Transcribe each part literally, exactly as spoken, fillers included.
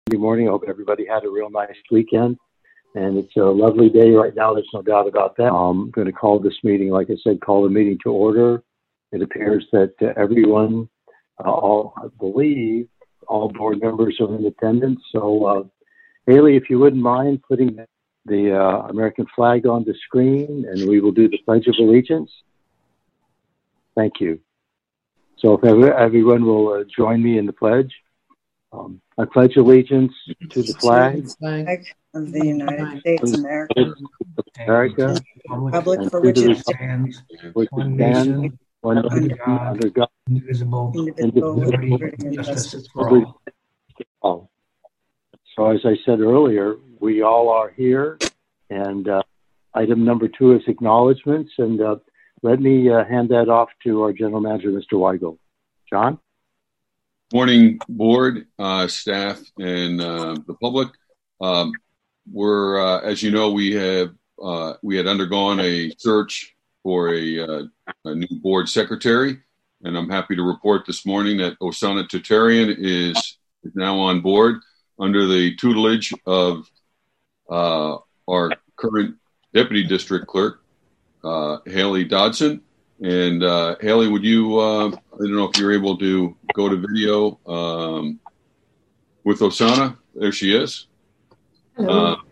Good morning. I hope everybody had a real nice weekend. And it's a lovely day right now. There's no doubt about that. I'm going to call this meeting, like I said, call the meeting to order. It appears that uh, everyone, uh, all, I believe, all board members are in attendance. So, uh, Haley, if you wouldn't mind putting the uh, American flag on the screen, and we will do the Pledge of Allegiance. Thank you. So if ever, everyone will uh, join me in the pledge. Um, I pledge allegiance to the flag of the United States of America, America, Republic and for to which the it republic stands, which one stands, nation, one under nation, God, under God, indivisible, indivisible, with liberty, liberty and justice justice for every- all. all. So as I said earlier, we all are here, and uh, item number two is acknowledgments, and uh, let me uh, hand that off to our general manager, Mister Weigel. John? Morning, board, uh, staff, and uh, the public. Um, we're, uh, as you know, we have uh, we had undergone a search for a, uh, a new board secretary, and I'm happy to report this morning that Osana Tutarian is, is now on board under the tutelage of uh, our current deputy district clerk, uh, Haley Dodson. And uh, Haley, would you, uh, I don't know if you're able to go to video um, with Osana. There she is. Hello. Uh,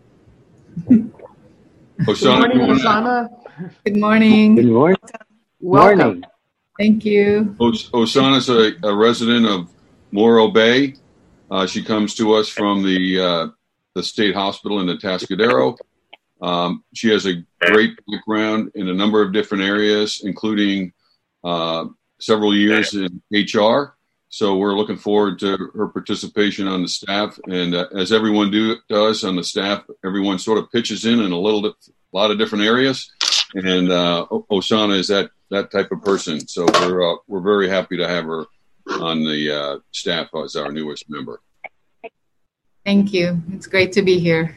Osana, Good morning, wanna, Osana. Good morning. Good morning. Welcome. Morning. Thank you. Os- Osana's a, a resident of Morro Bay. Uh, she comes to us from the uh, the state hospital in Atascadero. Um, she has a great background in a number of different areas, including uh, several years in H R. So we're looking forward to her participation on the staff. And uh, as everyone do, does on the staff, everyone sort of pitches in in a little bit, a lot of different areas. And uh, Osana is that that type of person. So we're uh, we're very happy to have her on the uh, staff as our newest member. Thank you. It's great to be here.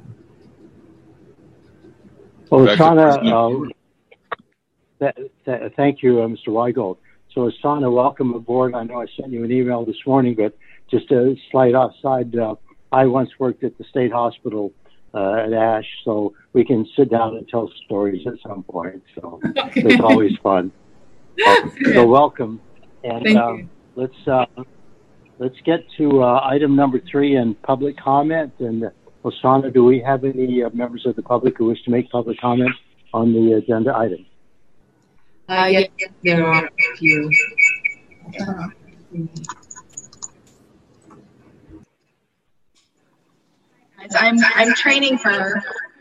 Well, Back to Osana, uh, th- th- thank you, uh, Mister Weigel. So, Osana, welcome aboard. I know I sent you an email this morning, but just a slight offside. Uh, I once worked at the state hospital uh, at Ash, so we can sit down and tell stories at some point. So Okay. it's always fun. Uh, so, welcome, and Thank uh, you. let's uh, let's get to uh, item number three and public comment. And uh, Osana, do we have any uh, members of the public who wish to make public comment on the agenda item? Uh, yes, there are a few. Uh, I'm I'm training her.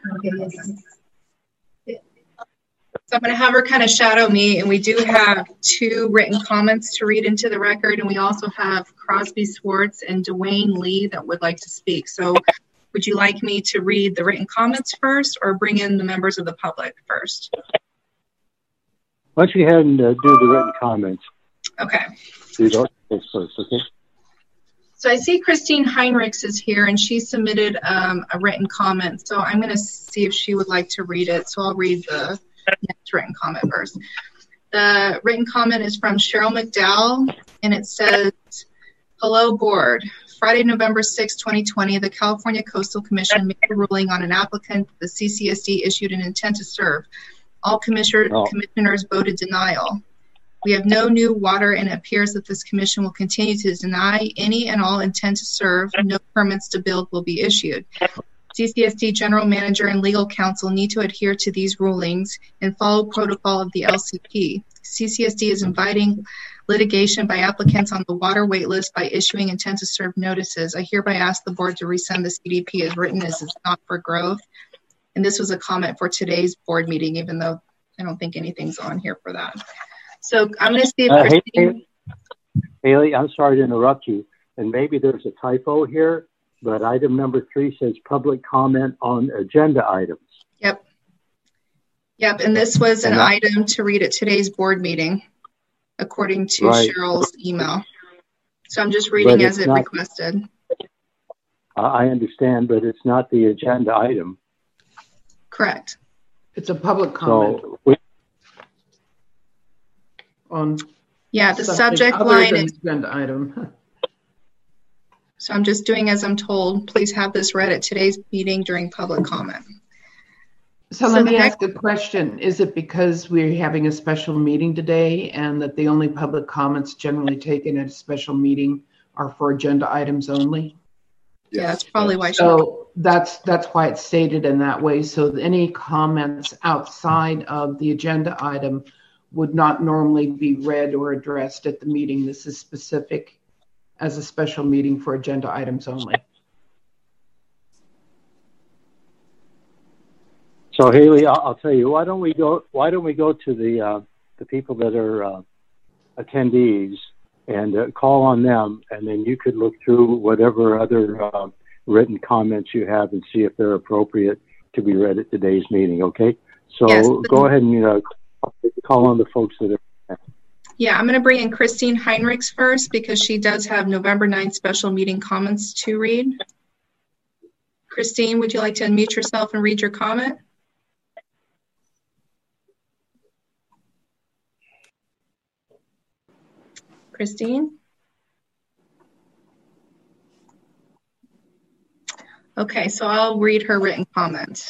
So I'm going to have her kind of shadow me, and we do have two written comments to read into the record, and we also have Crosby Swartz and Dwayne Lee that would like to speak. So would you like me to read the written comments first, or bring in the members of the public first? Why don't you go ahead and uh, do the written comments? Okay. Do those first, okay? So I see Christine Heinrichs is here, and she submitted um, a written comment. So I'm going to see if she would like to read it. So I'll read the next written comment first. The written comment is from Cheryl McDowell, and it says, "Hello, board. Friday, November sixth, twenty twenty, the California Coastal Commission made a ruling on an applicant the C C S D issued an intent to serve. All commissioner, oh. commissioners voted denial. We have no new water, and it appears that this commission will continue to deny any and all intent to serve. No permits to build will be issued. C C S D general manager and legal counsel need to adhere to these rulings and follow protocol of the L C P. C C S D is inviting litigation by applicants on the water wait list by issuing intent to serve notices. I hereby ask the board to resend the C D P as written, as it's not for growth." And this was a comment for today's board meeting, even though I don't think anything's on here for that. So I'm going to see if Uh, Christine... Haley, Haley, I'm sorry to interrupt you, and maybe there's a typo here, but item number three says public comment on agenda items. Yep. Yep, and this was an And that- item to read at today's board meeting, according to Right. Cheryl's email. So I'm just reading But as it's it not- requested. Uh, I understand, but it's not the agenda item. Correct. It's a public comment So, we, on Yeah, the something subject other line than is agenda item. So I'm just doing as I'm told. Please have this read at today's meeting during public comment. So, So let the me next- ask a question. Is it because we're having a special meeting today and that the only public comments generally taken at a special meeting are for agenda items only? Yeah, that's probably why she. So that's that's why it's stated in that way. So any comments outside of the agenda item would not normally be read or addressed at the meeting. This is specific as a special meeting for agenda items only. So Haley, I'll, I'll tell you, why don't we go, why don't we go to the, uh, the people that are uh, attendees and uh, call on them, and then you could look through whatever other uh, written comments you have and see if they're appropriate to be read at today's meeting, okay? So Yes. go ahead and you know, call on the folks that are. Yeah, I'm going to bring in Christine Heinrichs first because she does have November ninth special meeting comments to read. Christine, would you like to unmute yourself and read your comment? Christine? Okay, so I'll read her written comment.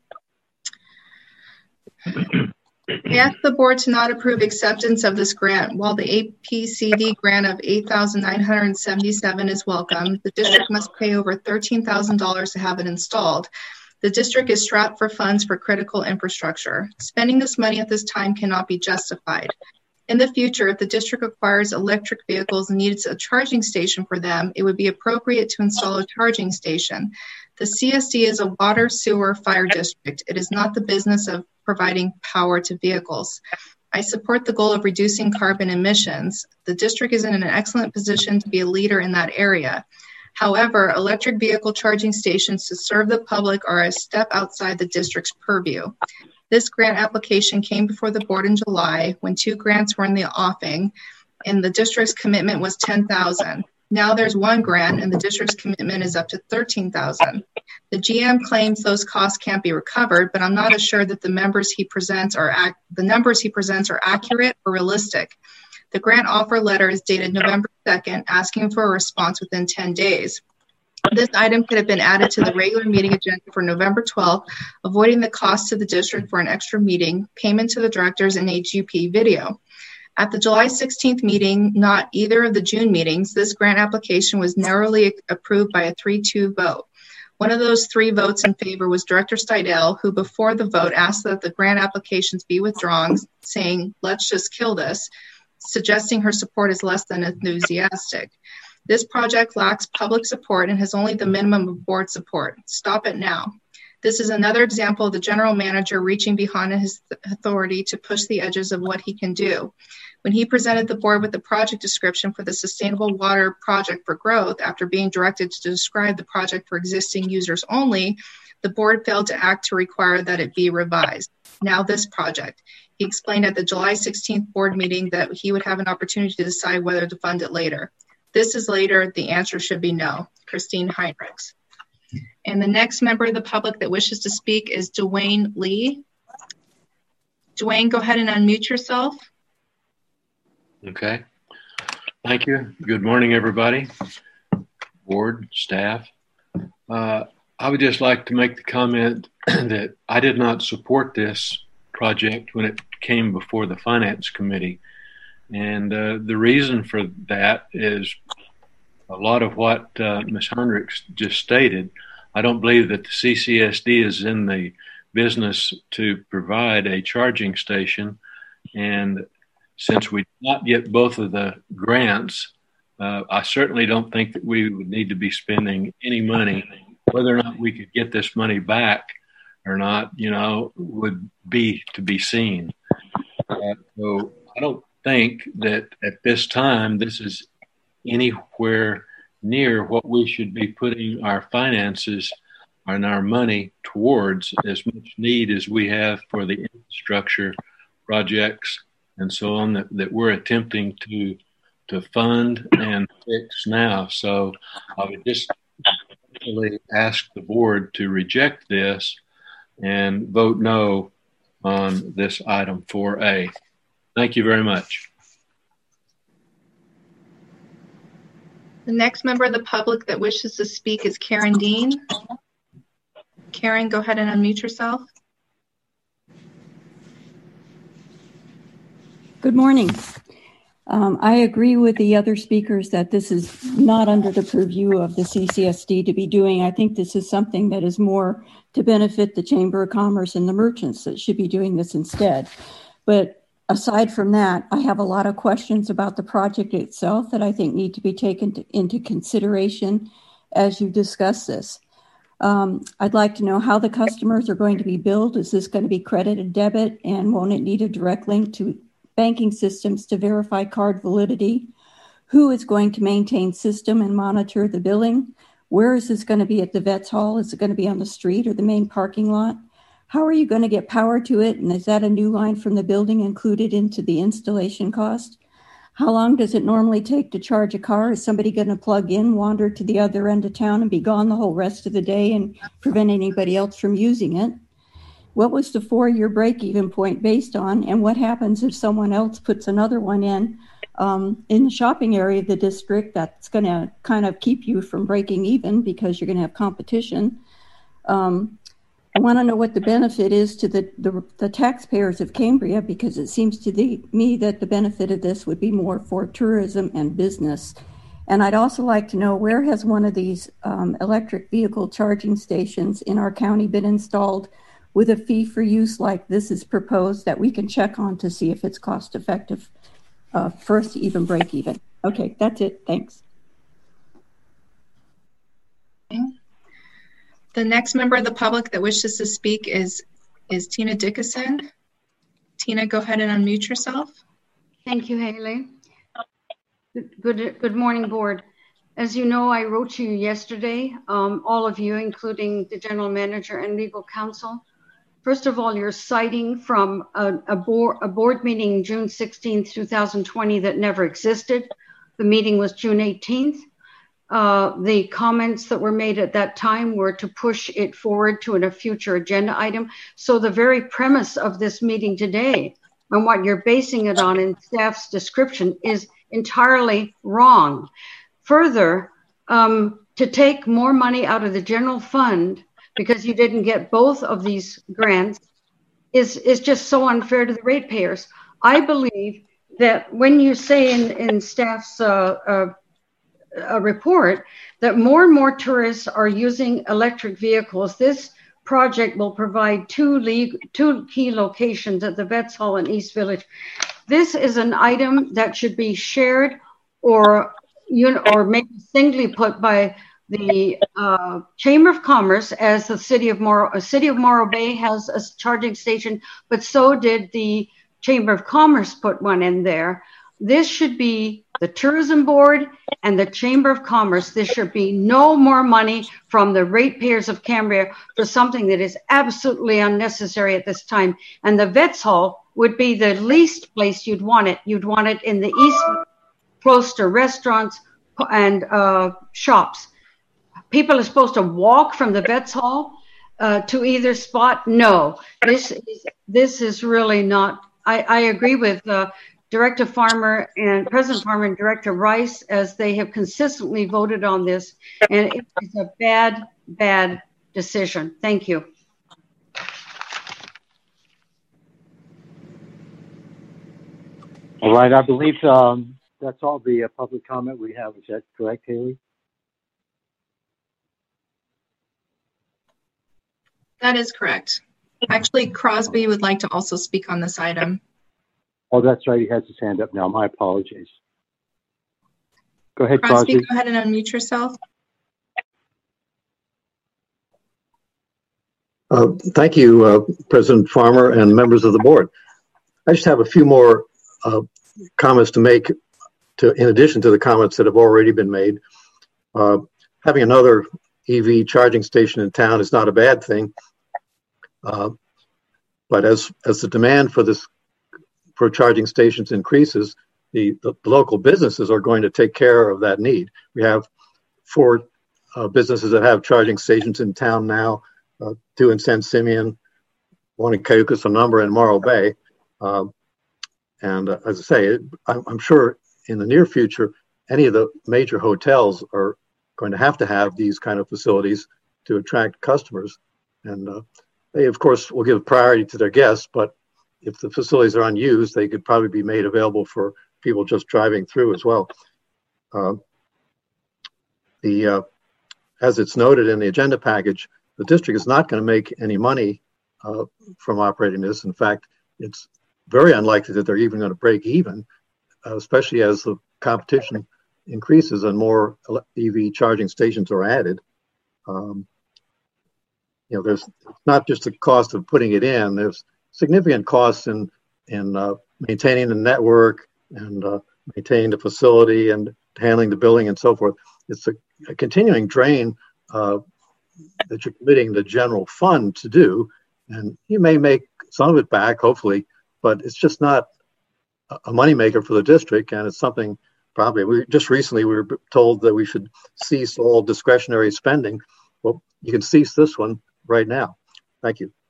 I ask the board to not approve acceptance of this grant. While the A P C D grant of eight thousand nine hundred seventy-seven dollars is welcome, the district must pay over thirteen thousand dollars to have it installed. The district is strapped for funds for critical infrastructure. Spending this money at this time cannot be justified. In the future, if the district acquires electric vehicles and needs a charging station for them, it would be appropriate to install a charging station. The C S D is a water, sewer, fire district. It is not the business of providing power to vehicles. I support the goal of reducing carbon emissions. The district is in an excellent position to be a leader in that area. However, electric vehicle charging stations to serve the public are a step outside the district's purview. This grant application came before the board in July when two grants were in the offing and the district's commitment was ten thousand dollars. Now there's one grant and the district's commitment is up to thirteen thousand dollars. The G M claims those costs can't be recovered, but I'm not assured that the members he presents are ac- the numbers he presents are accurate or realistic. The grant offer letter is dated November second, asking for a response within ten days. This item could have been added to the regular meeting agenda for November twelfth, avoiding the cost to the district for an extra meeting, payment to the directors, and H U P video. At the July sixteenth meeting, not either of the June meetings, this grant application was narrowly approved by a three two vote. One of those three votes in favor was Director Steidel, who before the vote asked that the grant applications be withdrawn, saying, "Let's just kill this," suggesting her support is less than enthusiastic. This project lacks public support and has only the minimum of board support. Stop it now. This is another example of the general manager reaching behind his authority to push the edges of what he can do. When he presented the board with the project description for the Sustainable Water Project for Growth, after being directed to describe the project for existing users only, the board failed to act to require that it be revised. Now this project. He explained at the July sixteenth board meeting that he would have an opportunity to decide whether to fund it later. This is later. The answer should be no. Christine Heinrichs. And the next member of the public that wishes to speak is Dwayne Lee. Dwayne, go ahead and unmute yourself. Okay. Thank you. Good morning, everybody. Board, staff. Uh, I would just like to make the comment that I did not support this project when it came before the Finance Committee. And uh, the reason for that is a lot of what uh, Miz Heinrichs just stated. I don't believe that the C C S D is in the business to provide a charging station. And since we did not get both of the grants, uh, I certainly don't think that we would need to be spending any money. Whether or not we could get this money back or not, you know, would be to be seen. Uh, so I don't think that at this time this is anywhere near what we should be putting our finances and our money towards, as much need as we have for the infrastructure projects and so on that, that we're attempting to to fund and fix now. So I would just really ask the board to reject this and vote no on this item four A. Thank you very much. The next member of the public that wishes to speak is Karen Dean. Karen, go ahead and unmute yourself. Good morning. Um, I agree with the other speakers that this is not under the purview of the C C S D to be doing. I think this is something that is more to benefit the Chamber of Commerce and the merchants that should be doing this instead. But aside from that, I have a lot of questions about the project itself that I think need to be taken to, into consideration as you discuss this. Um, I'd like to know how the customers are going to be billed. Is this going to be credit and debit, and won't it need a direct link to banking systems to verify card validity? Who is going to maintain system and monitor the billing? Where is this going to be at the Vets Hall? Is it going to be on the street or the main parking lot? How are you going to get power to it? And is that a new line from the building included into the installation cost? How long does it normally take to charge a car? Is somebody going to plug in, wander to the other end of town, and be gone the whole rest of the day and prevent anybody else from using it? What was the four-year break-even point based on? And what happens if someone else puts another one in um, in the shopping area of the district that's going to kind of keep you from breaking even because you're going to have competition? Um, I want to know what the benefit is to the, the, the taxpayers of Cambria, because it seems to the, me that the benefit of this would be more for tourism and business. And I'd also like to know, where has one of these um, electric vehicle charging stations in our county been installed with a fee for use like this is proposed, that we can check on to see if it's cost effective uh, for us to even break even? Okay, that's it. Thanks. Okay. The next member of the public that wishes to speak is, is Tina Dickinson. Tina, go ahead and unmute yourself. Thank you, Haley. Good, good morning, board. As you know, I wrote to you yesterday, um, all of you, including the general manager and legal counsel. First of all, you're citing from a, a, board, a board meeting June sixteenth, two thousand twenty that never existed. The meeting was June eighteenth. Uh, the comments that were made at that time were to push it forward to a future agenda item. So the very premise of this meeting today and what you're basing it on in staff's description is entirely wrong. Further, um, to take more money out of the general fund because you didn't get both of these grants is, is just so unfair to the ratepayers. I believe that when you say in, in staff's uh, uh, a report that more and more tourists are using electric vehicles, this project will provide two, league, two key locations at the Vets Hall in East Village. This is an item that should be shared or you know, or maybe singly put by the uh, Chamber of Commerce, as the city of Morro, uh, city of Morro Bay has a charging station, but so did the Chamber of Commerce put one in there. This should be the Tourism Board and the Chamber of Commerce. There should be no more money from the ratepayers of Cambria for something that is absolutely unnecessary at this time. And the Vets Hall would be the least place you'd want it. You'd want it in the east, close to restaurants and uh, shops. People are supposed to walk from the Vets Hall uh, to either spot. No, this is, this is really not, I, I agree with uh, Director Farmer and President Farmer and Director Rice, as they have consistently voted on this, and it is a bad, bad decision. Thank you. All right, I believe um, that's all the uh, public comment we have. Is that correct, Haley? That is correct. Actually, Crosby would like to also speak on this item. Oh, that's right. He has his hand up now. My apologies. Go ahead, Crosby. Crosby. Go ahead and unmute yourself. Uh, thank you, uh, President Farmer and members of the board. I just have a few more uh, comments to make, to, in addition to the comments that have already been made. Uh, having another E V charging station in town is not a bad thing, uh, but as as the demand for this for charging stations increases, the, the local businesses are going to take care of that need. We have four uh, businesses that have charging stations in town now, uh, two in San Simeon, one in Cayucos, a number in Morro Bay. Um, and uh, as I say, it, I'm, I'm sure in the near future, any of the major hotels are going to have to have these kind of facilities to attract customers. And uh, they, of course, will give priority to their guests, but if the facilities are unused, they could probably be made available for people just driving through as well. Uh, the uh, as it's noted in the agenda package, the district is not going to make any money uh, from operating this. In fact, it's very unlikely that they're even going to break even, uh, especially as the competition increases and more E V charging stations are added. Um, you know, there's not just the cost of putting it in, there's significant costs in, in uh, maintaining the network and uh, maintaining the facility and handling the billing and so forth. It's a, a continuing drain uh, that you're committing the general fund to do. And you may make some of it back, hopefully, but it's just not a moneymaker for the district. And it's something probably, we just recently we were told that we should cease all discretionary spending. Well, you can cease this one right now. Thank you.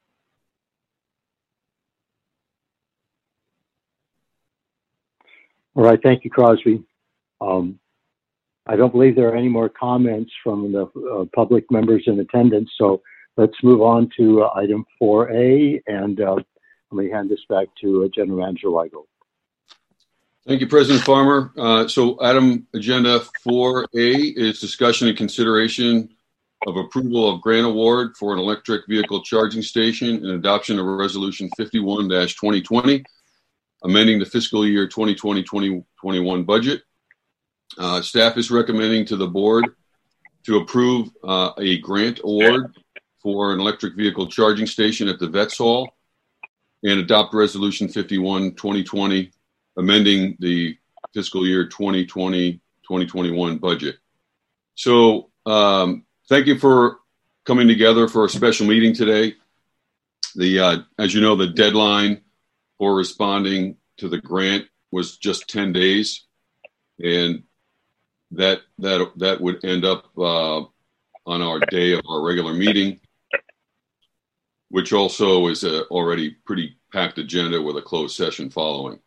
All right, thank you, Crosby. Um, I don't believe there are any more comments from the uh, public members in attendance, so let's move on to uh, item four A, and uh, let me hand this back to uh, General Manager Weigel. Thank you, President Farmer. Uh, so item agenda four A is discussion and consideration of approval of grant award for an electric vehicle charging station and adoption of resolution fifty-one dash twenty twenty, amending the fiscal year twenty twenty to twenty twenty-one budget. Uh, staff is recommending to the board to approve uh, a grant award for an electric vehicle charging station at the Vets Hall and adopt resolution fifty-one twenty twenty, amending the fiscal year twenty twenty to twenty twenty-one budget. So um, thank you for coming together for a special meeting today. The uh, as you know, the deadline for responding to the grant was just ten days, and that that that would end up uh, on our day of our regular meeting, which also is a already pretty packed agenda with a closed session following.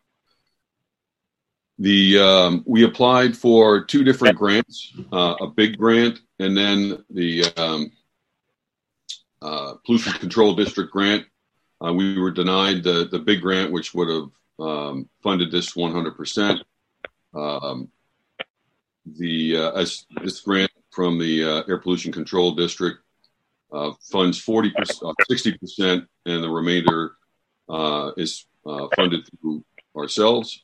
The um, we applied for two different grants, uh, a big grant and then the um, uh, Pollution Control District grant. Uh, we were denied the, the big grant, which would have um, funded this one hundred percent. Um, the uh, as this grant from the uh, Air Pollution Control District uh, funds forty percent, uh, sixty percent, and the remainder uh, is uh, funded through ourselves.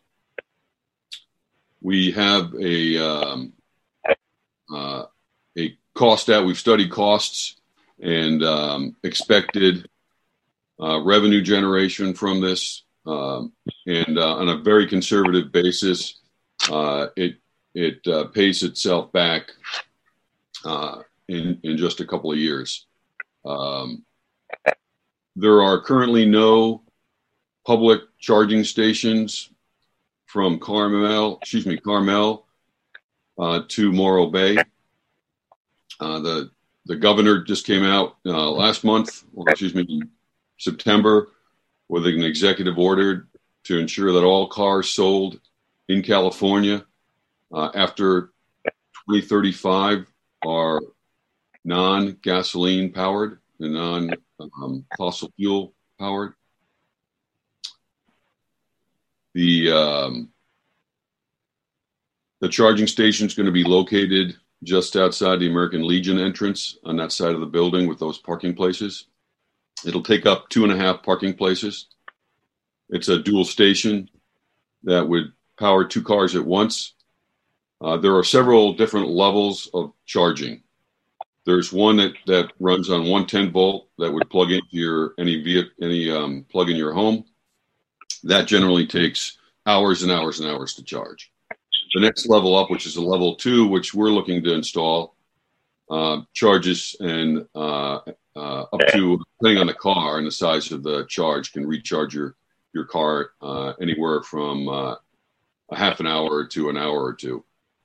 We have a um, uh, a cost out. We've studied costs and um, expected uh, revenue generation from this, um, and uh, on a very conservative basis, uh, it it uh, pays itself back uh, in in just a couple of years. Um, there are currently no public charging stations from Carmel, excuse me, Carmel uh, to Morro Bay. Uh, the the governor just came out uh, last month, or excuse me, in September, with an executive order to ensure that all cars sold in California uh, after twenty thirty-five are non-gasoline powered and non-fossil um, fuel powered. The um, the charging station is going to be located just outside the American Legion entrance on that side of the building with those parking places. It'll take up two and a half parking places. It's a dual station that would power two cars at once. Uh, there are several different levels of charging. There's one that, that runs on one ten volt that would plug into your any vehicle, any um, plug in your home. That generally takes hours and hours and hours to charge. The next level up, which is a level two, which we're looking to install, uh, charges and uh, uh, up to, depending on the car and the size of the charge, can recharge your, your car uh, anywhere from uh, a half an hour to an hour or two.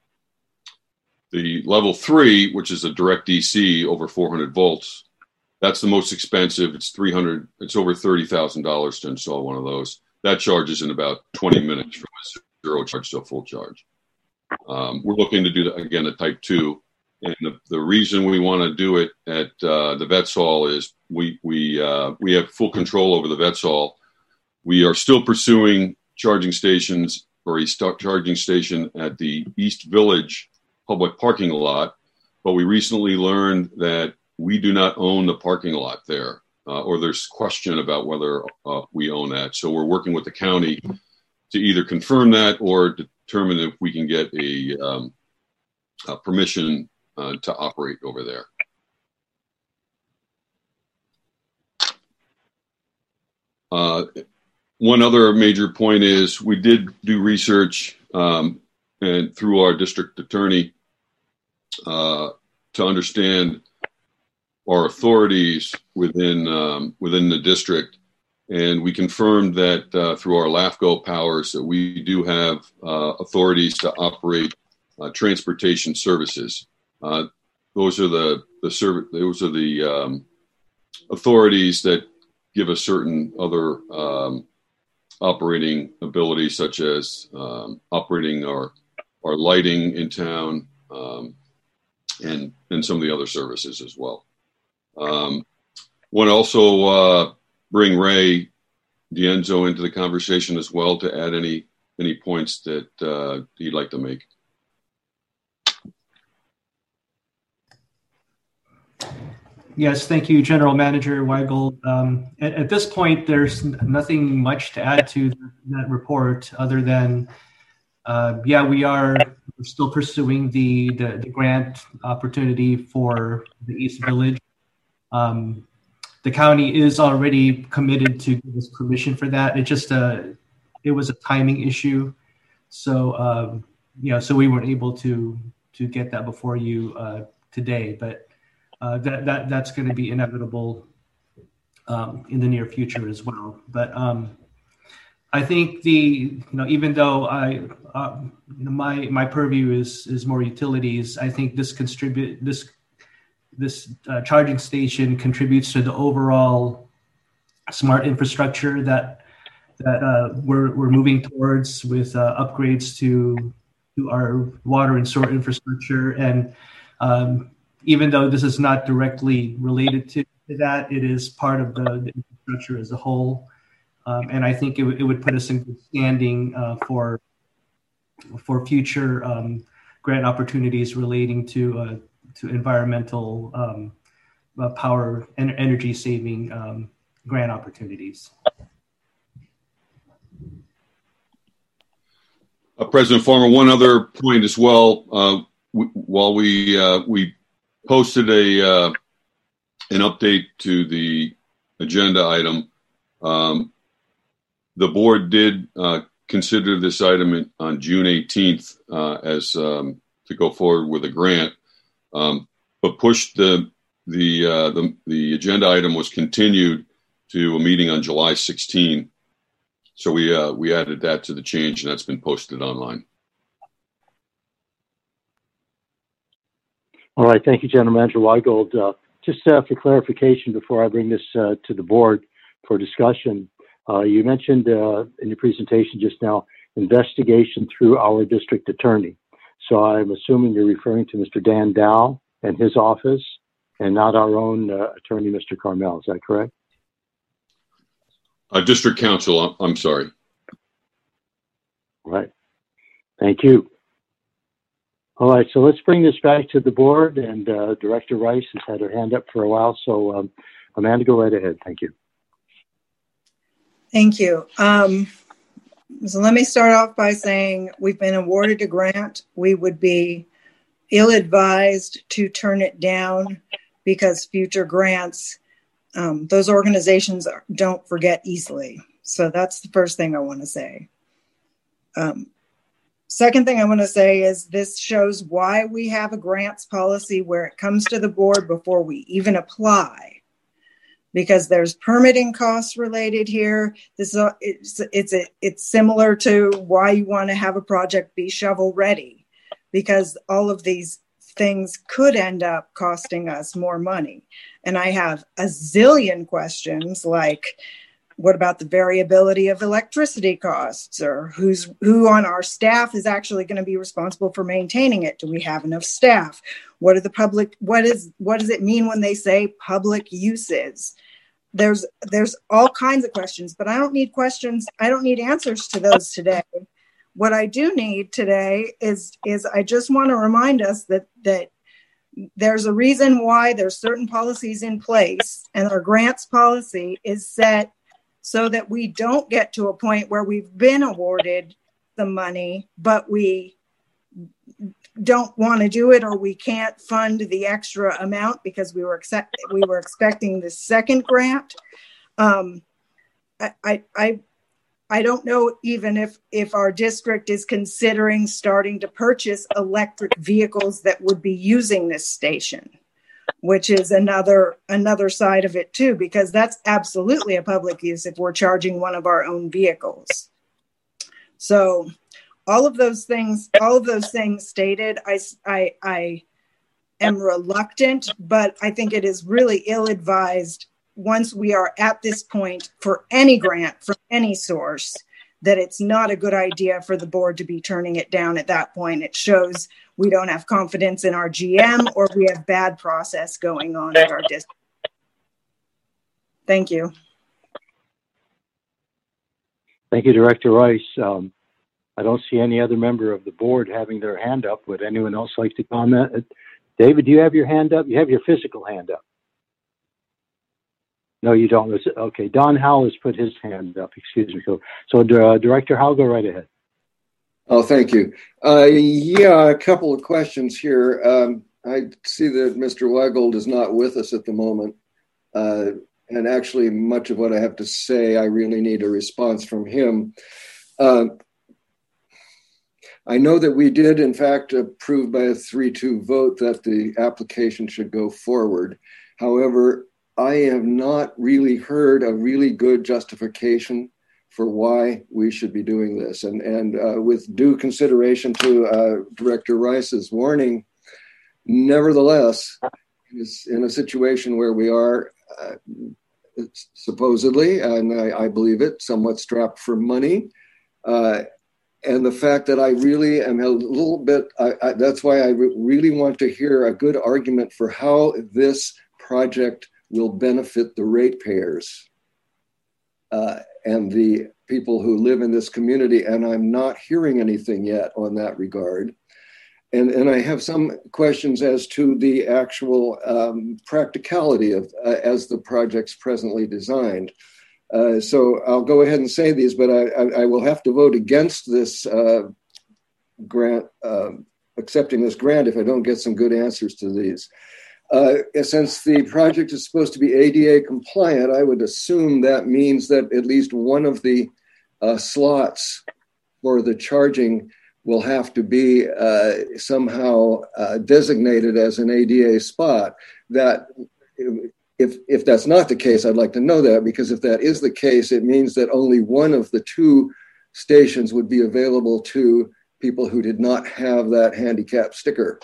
The level three, which is a direct D C over four hundred volts, that's the most expensive. It's three hundred. It's over thirty thousand dollars to install one of those. That charges in about twenty minutes from a zero charge to a full charge. Um, we're looking to do that again at type two. And the, the reason we want to do it at uh, the Vets Hall is we we uh, we have full control over the Vets Hall. We are still pursuing charging stations or a start charging station at the East Village public parking lot, but we recently learned that we do not own the parking lot there, uh, or there's question about whether uh, we own that. So we're working with the county to either confirm that or determine if we can get a, um, a permission uh, to operate over there. Uh, one other major point is we did do research um, and through our district attorney uh, to understand our authorities within um, within the district, and we confirmed that uh, through our LAFCO powers that we do have uh, authorities to operate uh, transportation services. Uh, those are the the serv- Those are the um, authorities that give us certain other um, operating abilities, such as um, operating our our lighting in town um, and and some of the other services as well. Um, want to also uh, bring Ray Dienzo into the conversation as well to add any any points that uh, he'd like to make. Yes, thank you, General Manager Weigel. Um, at, at this point, there's nothing much to add to that report other than, uh, yeah, we are still pursuing the, the, the grant opportunity for the East Village. Um, the county is already committed to give us permission for that. It just, uh, it was a timing issue. So, um, you know, so we weren't able to, to get that before you uh, today, but Uh, that that that's going to be inevitable um, in the near future as well. But um, I think the you know even though I uh, you know, my my purview is is more utilities, I think this contribute this this uh, charging station contributes to the overall smart infrastructure that that uh, we're we're moving towards with uh, upgrades to to our water and sewer infrastructure. And um, even though this is not directly related to that, it is part of the, the infrastructure as a whole. Um, and I think it, w- it would put us in good standing uh, for for future um, grant opportunities relating to uh, to environmental um, uh, power and energy saving um, grant opportunities. Uh, President Farmer, one other point as well. Uh, w- while we uh, we posted a uh, an update to the agenda item, um, the board did uh, consider this item in, on June eighteenth uh, as um, to go forward with a grant, um, but pushed the the, uh, the the agenda item was continued to a meeting on July sixteenth. So we uh, we added that to the change, and that's been posted online. All right. Thank you, General Manager Weigold. Uh, just uh, for clarification, before I bring this uh, to the board for discussion, uh, you mentioned uh, in your presentation just now, investigation through our district attorney. So I'm assuming you're referring to Mister Dan Dow and his office and not our own uh, attorney, Mister Carmel. Is that correct? Uh, district counsel, I'm, I'm sorry. All right. Thank you. All right, so let's bring this back to the board, and uh, Director Rice has had her hand up for a while, so um, Amanda, go right ahead. Thank you. Thank you. Um, so let me start off by saying we've been awarded a grant. We would be ill-advised to turn it down because future grants, um, those organizations don't forget easily. So that's the first thing I want to say. Um, Second thing I want to say is this shows why we have a grants policy where it comes to the board before we even apply, because there's permitting costs related here. This is a, it's it's a, it's similar to why you want to have a project be shovel ready, because all of these things could end up costing us more money. And I have a zillion questions like, what about the variability of electricity costs, or who's who on our staff is actually going to be responsible for maintaining it? Do we have enough staff? What are the public, what is, what does it mean when they say public uses? There's, there's all kinds of questions, but I don't need questions. I don't need answers to those today. What I do need today is, is I just want to remind us that, that there's a reason why there's certain policies in place, and our grants policy is set so that we don't get to a point where we've been awarded the money, but we don't want to do it, or we can't fund the extra amount because we were accept- we were expecting the second grant. Um, I, I, I I don't know even if, if our district is considering starting to purchase electric vehicles that would be using this station, which is another another side of it too, because that's absolutely a public use if we're charging one of our own vehicles. So all of those things, all of those things stated, I, I, I am reluctant, but I think it is really ill-advised once we are at this point for any grant from any source, that it's not a good idea for the board to be turning it down at that point. It shows we don't have confidence in our G M, or we have bad process going on at our district. Thank you. Thank you, Director Rice. Um, I don't see any other member of the board having their hand up. Would anyone else like to comment? David, do you have your hand up? You have your physical hand up. No, you don't. Okay, Don Howell has put his hand up. Excuse me. So, so uh, Director Howell, go right ahead. Oh, thank you. Uh, yeah, a couple of questions here. Um, I see that Mister Weigold is not with us at the moment. Uh, and actually, much of what I have to say, I really need a response from him. Uh, I know that we did, in fact, approve by a three two vote that the application should go forward. However, I have not really heard a really good justification for why we should be doing this. And, and uh, with due consideration to uh, Director Rice's warning, nevertheless, in a situation where we are uh, supposedly, and I, I believe it, somewhat strapped for money, uh, and the fact that I really am a little bit, I, I, that's why I re- really want to hear a good argument for how this project will benefit the ratepayers uh, and the people who live in this community. And I'm not hearing anything yet on that regard. And, and I have some questions as to the actual um, practicality of uh, as the project's presently designed. Uh, so I'll go ahead and say these, but I, I, I will have to vote against this uh, grant, uh, accepting this grant if I don't get some good answers to these. Uh, since the project is supposed to be A D A compliant, I would assume that means that at least one of the uh, slots for the charging will have to be uh, somehow uh, designated as an A D A spot. That if if that's not the case, I'd like to know that, because if that is the case, it means that only one of the two stations would be available to people who did not have that handicap sticker.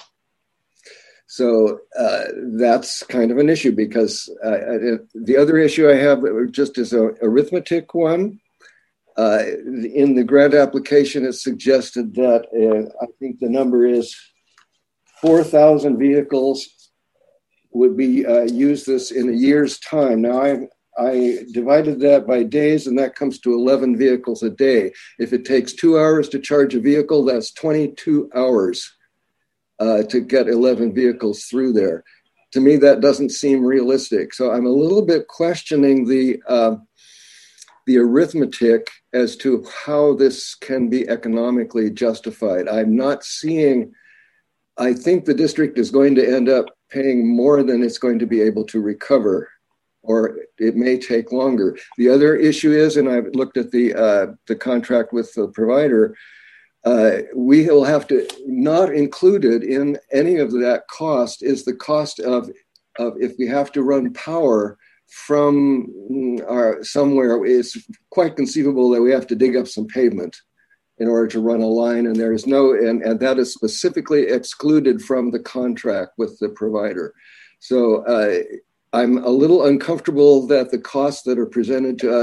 So uh, that's kind of an issue, because uh, the other issue I have just is a arithmetic one. Uh, in the grant application, it's suggested that uh, I think the number is four thousand vehicles would be uh, use this in a year's time. Now, I I divided that by days, and that comes to eleven vehicles a day. If it takes two hours to charge a vehicle, that's twenty-two hours. Uh, to get eleven vehicles through there. To me, that doesn't seem realistic. So I'm a little bit questioning the uh, the arithmetic as to how this can be economically justified. I'm not seeing, I think the district is going to end up paying more than it's going to be able to recover, or it may take longer. The other issue is, and I've looked at the uh, the contract with the provider, Uh, we will have to, not included in any of that cost is the cost of, of if we have to run power from our, somewhere. It's quite conceivable that we have to dig up some pavement in order to run a line, and there is no, and, and that is specifically excluded from the contract with the provider. So uh, I'm a little uncomfortable that the costs that are presented to us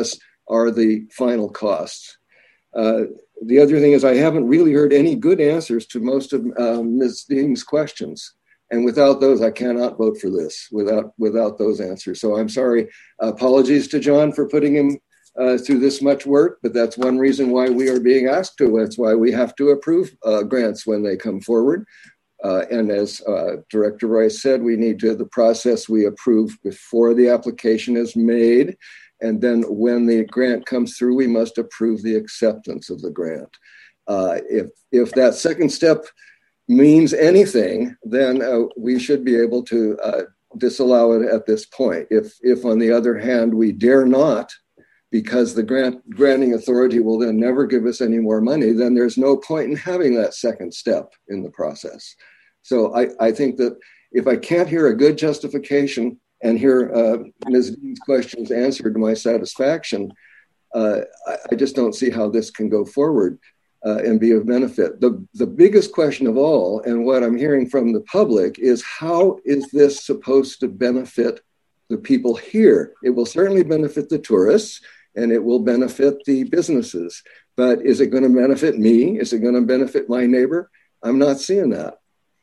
are the final costs. Uh, the other thing is I haven't really heard any good answers to most of uh, Miz Dean's questions. And without those, I cannot vote for this without without those answers. So I'm sorry. Apologies to John for putting him uh, through this much work, but that's one reason why we are being asked to. That's why we have to approve uh, grants when they come forward. Uh, and as uh, Director Rice said, we need to, the process we approve before the application is made. And then when the grant comes through, we must approve the acceptance of the grant. Uh, if, if that second step means anything, then uh, we should be able to uh, disallow it at this point. If, if on the other hand, we dare not, because the grant granting authority will then never give us any more money, then there's no point in having that second step in the process. So I, I think that if I can't hear a good justification and hear uh, Miz Dean's questions answered to my satisfaction, uh, I, I just don't see how this can go forward uh, and be of benefit. The, the biggest question of all, and what I'm hearing from the public, is how is this supposed to benefit the people here? It will certainly benefit the tourists, and it will benefit the businesses. But is it going to benefit me? Is it going to benefit my neighbor? I'm not seeing that.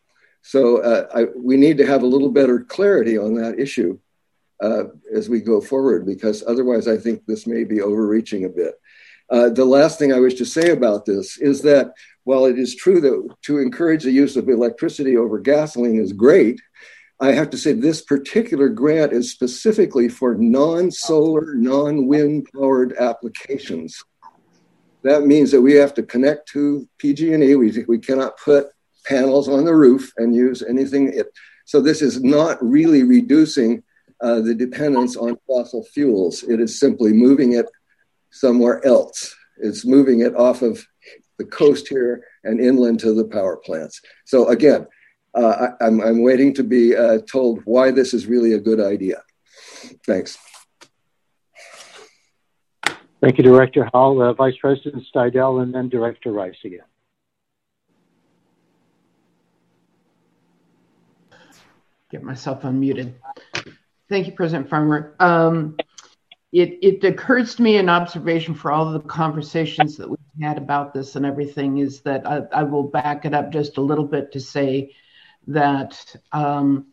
So uh, I, we need to have a little better clarity on that issue uh, as we go forward, because otherwise I think this may be overreaching a bit. Uh, the last thing I wish to say about this is that while it is true that to encourage the use of electricity over gasoline is great, I have to say this particular grant is specifically for non-solar, non-wind powered applications. That means that we have to connect to P G and E. We, we cannot put panels on the roof and use anything. It, so this is not really reducing uh, the dependence on fossil fuels. It is simply moving it somewhere else. It's moving it off of the coast here and inland to the power plants. So again, uh, I, I'm, I'm waiting to be uh, told why this is really a good idea. Thanks. Thank you, Director Howell. Uh, Vice President Steidel, and then Director Rice again. Get myself unmuted. Thank you, President Farmer. Um, it, it occurs to me an observation for all of the conversations that we've had about this and everything is that I, I will back it up just a little bit to say that um,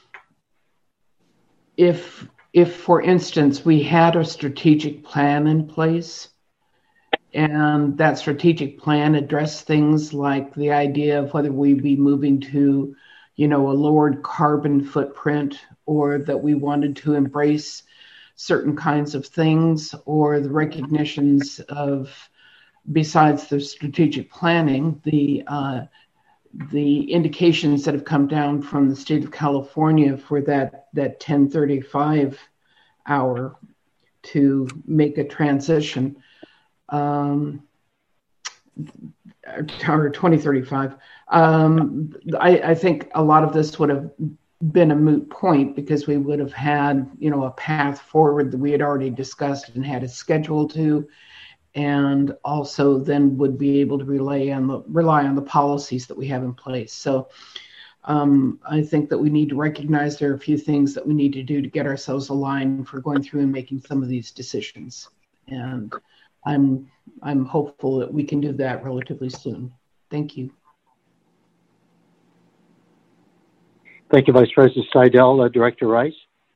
if, if, for instance, we had a strategic plan in place and that strategic plan addressed things like the idea of whether we be moving to you know, a lowered carbon footprint, or that we wanted to embrace certain kinds of things, or the recognitions of, besides the strategic planning, the uh, the indications that have come down from the state of California for that that ten thirty-five hour to make a transition, um, or twenty thirty-five. Um, I, I think a lot of this would have been a moot point because we would have had, you know, a path forward that we had already discussed and had a schedule to, and also then would be able to rely on the rely on the policies that we have in place. So um, I think that we need to recognize there are a few things that we need to do to get ourselves aligned for going through and making some of these decisions. And I'm I'm hopeful that we can do that relatively soon. Thank you. Thank you, Vice President Steidel. Uh, Director Rice.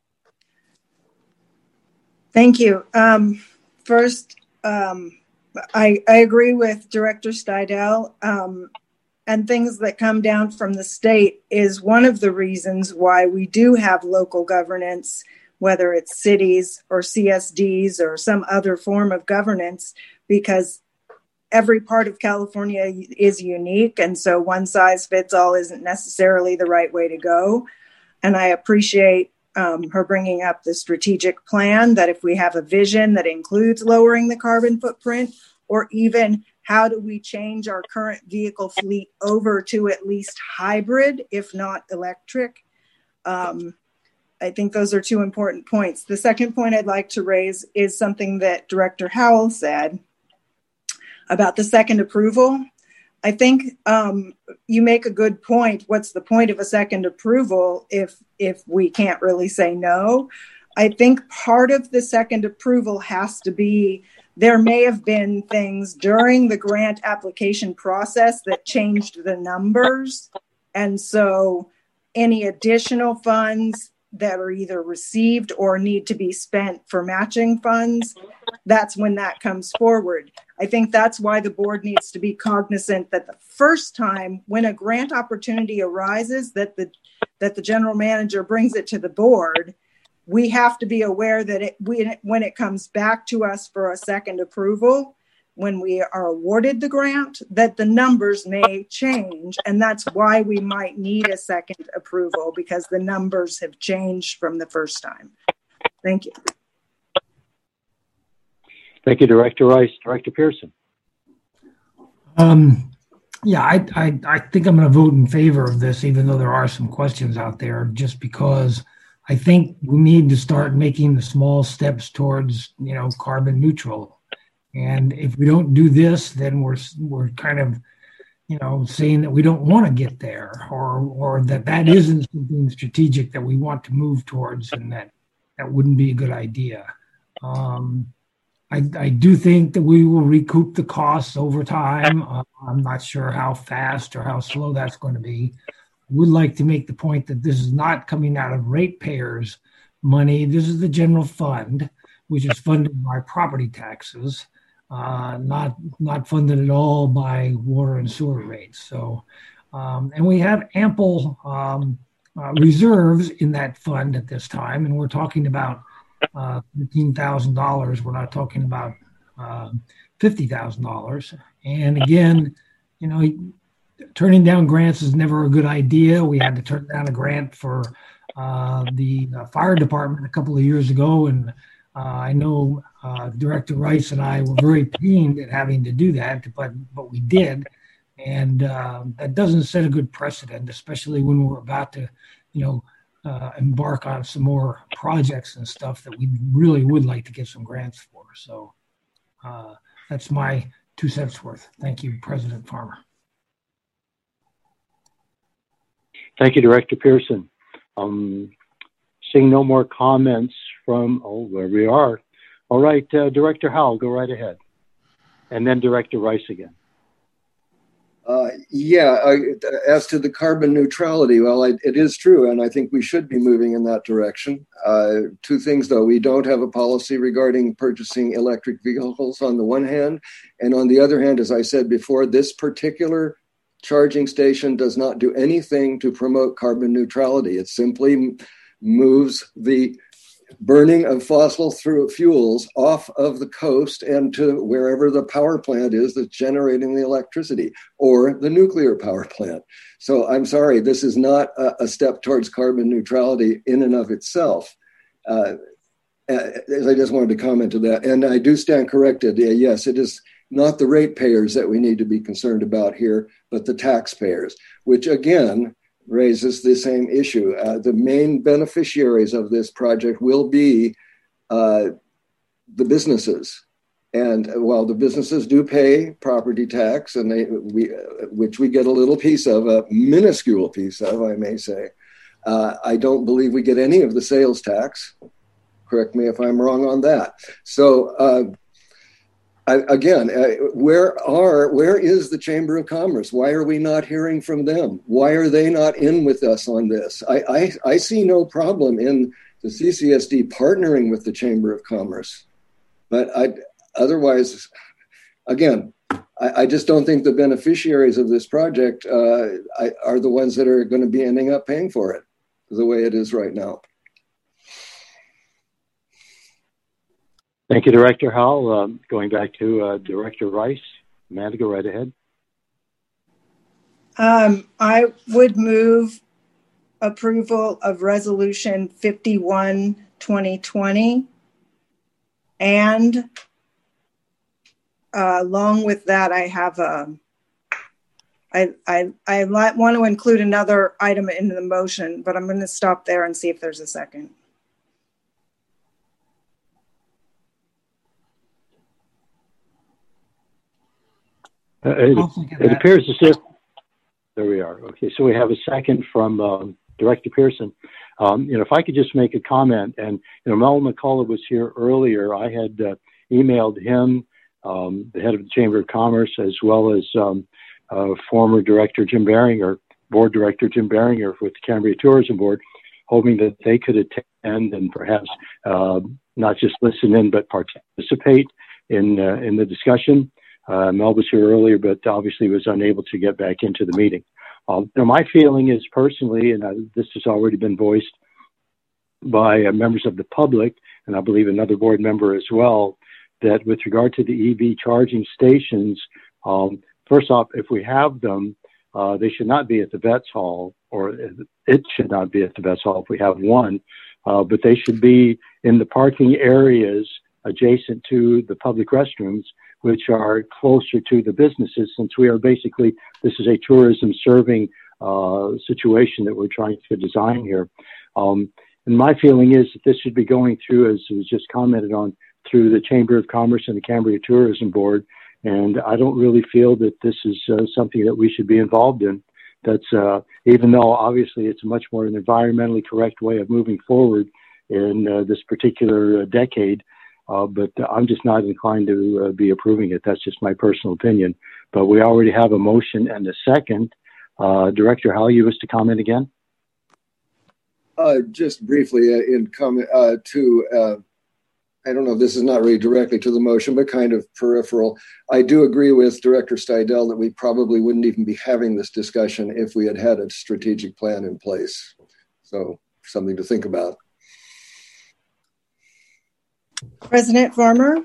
Thank you. Um, first, um, I, I agree with Director Steidel. Um, and things that come down from the state is one of the reasons why we do have local governance, whether it's cities or C S Ds or some other form of governance, because every part of California is unique. And so one size fits all isn't necessarily the right way to go. And I appreciate um, her bringing up the strategic plan, that if we have a vision that includes lowering the carbon footprint, or even how do we change our current vehicle fleet over to at least hybrid, if not electric. Um, I think those are two important points. The second point I'd like to raise is something that Director Howell said about the second approval. I think um, you make a good point. What's the point of a second approval if if we can't really say no? I think part of the second approval has to be, there may have been things during the grant application process that changed the numbers. And so any additional funds that are either received or need to be spent for matching funds, that's when that comes forward. I think that's why the board needs to be cognizant that the first time when a grant opportunity arises, that the that the general manager brings it to the board, we have to be aware that it, we, when it comes back to us for a second approval, when we are awarded the grant, that the numbers may change. And that's why we might need a second approval, because the numbers have changed from the first time. Thank you. Thank you, Director Rice. Director Pearson. Um, yeah, I, I, I think I'm going to vote in favor of this, even though there are some questions out there, just because I think we need to start making the small steps towards, you know, carbon neutral. And if we don't do this, then we're we're kind of, you know, saying that we don't want to get there, or or that that isn't something strategic that we want to move towards, and that that wouldn't be a good idea. Um, I, I do think that we will recoup the costs over time. Uh, I'm not sure how fast or how slow that's going to be. I would like to make the point that this is not coming out of ratepayers' money. This is the general fund, which is funded by property taxes, uh, not not funded at all by water and sewer rates. So, um, and we have ample um, uh, reserves in that fund at this time, and we're talking about uh, fifteen thousand dollars. We're not talking about uh, fifty thousand dollars. And again, you know, turning down grants is never a good idea. We had to turn down a grant for uh, the uh, fire department a couple of years ago, and uh, I know uh, Director Rice and I were very pained at having to do that, but but we did, and uh, that doesn't set a good precedent, especially when we're about to, you know, uh, embark on some more projects and stuff that we really would like to get some grants for. So uh, that's my two cents worth. Thank you, President Farmer. Thank you, Director Pearson. Um, seeing no more comments from, oh, there we are. All right, uh, Director Howell, go right ahead. And then Director Rice again. Uh, yeah, I, as to the carbon neutrality, well, I, it is true, and I think we should be moving in that direction. Uh, two things, though. We don't have a policy regarding purchasing electric vehicles on the one hand, and on the other hand, as I said before, this particular charging station does not do anything to promote carbon neutrality. It simply moves the burning of fossil fuels off of the coast and to wherever the power plant is that's generating the electricity, or the nuclear power plant. So I'm sorry, this is not a, a step towards carbon neutrality in and of itself. Uh, I just wanted to comment to that. And I do stand corrected. Yes, it is not the ratepayers that we need to be concerned about here, but the taxpayers, which again raises the same issue. Uh, the main beneficiaries of this project will be uh, the businesses. And while the businesses do pay property tax, and they, we, uh, which we get a little piece of, a minuscule piece of, I may say, uh, I don't believe we get any of the sales tax. Correct me if I'm wrong on that. So, uh, I, again, uh, where are where is the Chamber of Commerce? Why are we not hearing from them? Why are they not in with us on this? I, I, I see no problem in the C C S D partnering with the Chamber of Commerce. But I, otherwise, again, I, I just don't think the beneficiaries of this project uh, I, are the ones that are going to be ending up paying for it the way it is right now. Thank you, Director Howell. Um, going back to uh, Director Rice. Amanda, go right ahead. Um, I would move approval of Resolution fifty-one twenty twenty. And uh, along with that, I have a, I, I, I want to include another item in the motion, but I'm going to stop there and see if there's a second. Uh, it, it appears as if, there we are. Okay, so we have a second from um, Director Pearson, um, you know, if I could just make a comment, and you know, Mel McCullough was here earlier. I had uh, emailed him, um, the head of the Chamber of Commerce, as well as um, uh, former Director Jim Beringer, Board Director Jim Beringer with the Cambria Tourism Board, hoping that they could attend and perhaps uh, not just listen in, but participate in uh, in the discussion. Uh, Mel was here earlier, but obviously was unable to get back into the meeting. Um, you know, my feeling is personally, and uh, this has already been voiced by uh, members of the public, and I believe another board member as well, that with regard to the E V charging stations, um, first off, if we have them, uh, they should not be at the Vets Hall, or it should not be at the Vets Hall if we have one, uh, but they should be in the parking areas adjacent to the public restrooms, which are closer to the businesses, since we are basically, this is a tourism serving uh, situation that we're trying to design here. Um, and my feeling is that this should be going through, as was just commented on, through the Chamber of Commerce and the Cambria Tourism Board. And I don't really feel that this is uh, something that we should be involved in. That's, uh, even though obviously it's much more an environmentally correct way of moving forward in uh, this particular uh, decade, Uh, but I'm just not inclined to uh, be approving it. That's just my personal opinion. But we already have a motion and a second. Uh, Director Howell, you wish to comment again? Uh, just briefly, uh, in comment uh, to, uh, I don't know if this is not really directly to the motion, but kind of peripheral. I do agree with Director Steidel that we probably wouldn't even be having this discussion if we had had a strategic plan in place. So something to think about. President Farmer?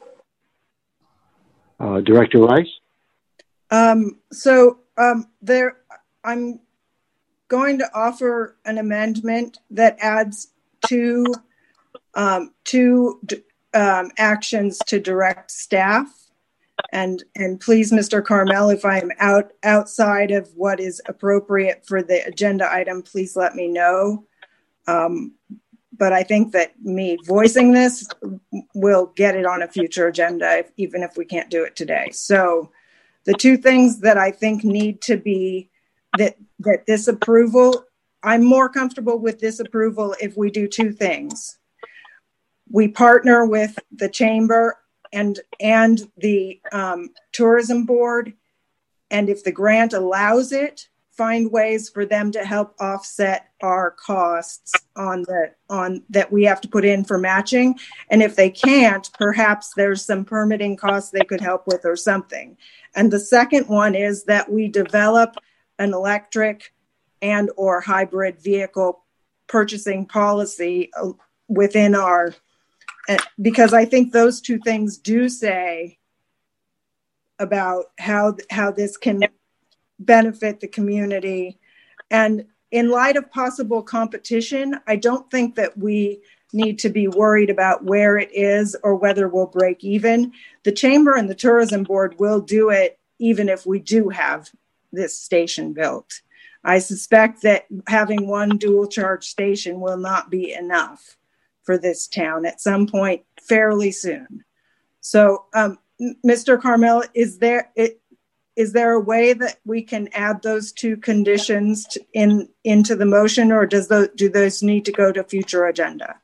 Uh, Director Rice? Um, so um, there, I'm going to offer an amendment that adds two, um, two um, actions to direct staff. And, and please, Mister Carmel, if I am out outside of what is appropriate for the agenda item, please let me know. Um, But I think that me voicing this will get it on a future agenda, if, even if we can't do it today. So the two things that I think need to be, that, that this approval, I'm more comfortable with this approval if we do two things. We partner with the Chamber and, and the um, Tourism Board. And if the grant allows it, find ways for them to help offset our costs on the on that we have to put in for matching. And if they can't, perhaps there's some permitting costs they could help with or something. And the second one is that we develop an electric and or hybrid vehicle purchasing policy within our, because I think those two things do say about how how this can benefit the community. And in light of possible competition, I don't think that we need to be worried about where it is or whether we'll break even. The Chamber and the Tourism Board will do it even if we do have this station built. I suspect that having one dual charge station will not be enough for this town at some point fairly soon. So, um, Mister Carmel, is there it, is there a way that we can add those two conditions to, in into the motion, or does those do those need to go to future agenda?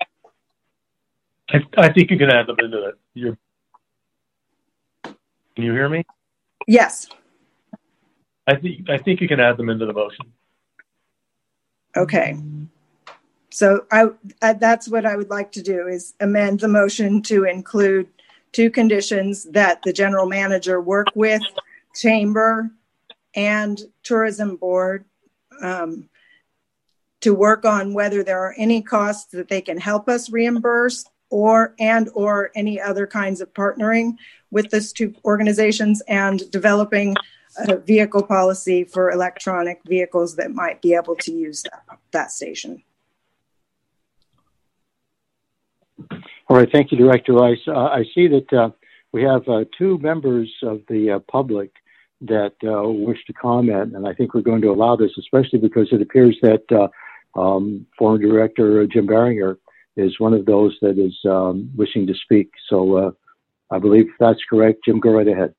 I, I think you can add them into it. Your, can you hear me? Yes. I think I think you can add them into the motion. Okay. So I, I that's what I would like to do, is amend the motion to include two conditions: that the general manager work with Chamber and Tourism Board um, to work on whether there are any costs that they can help us reimburse, or and or any other kinds of partnering with these two organizations, and developing a vehicle policy for electronic vehicles that might be able to use that, that station. All right, thank you, Director Rice. Uh, I see that uh, we have uh, two members of the uh, public that uh, wish to comment, and I think we're going to allow this, especially because it appears that uh, um, former Director Jim Beringer is one of those that is um, wishing to speak. So uh, I believe that's correct. Jim, go right ahead.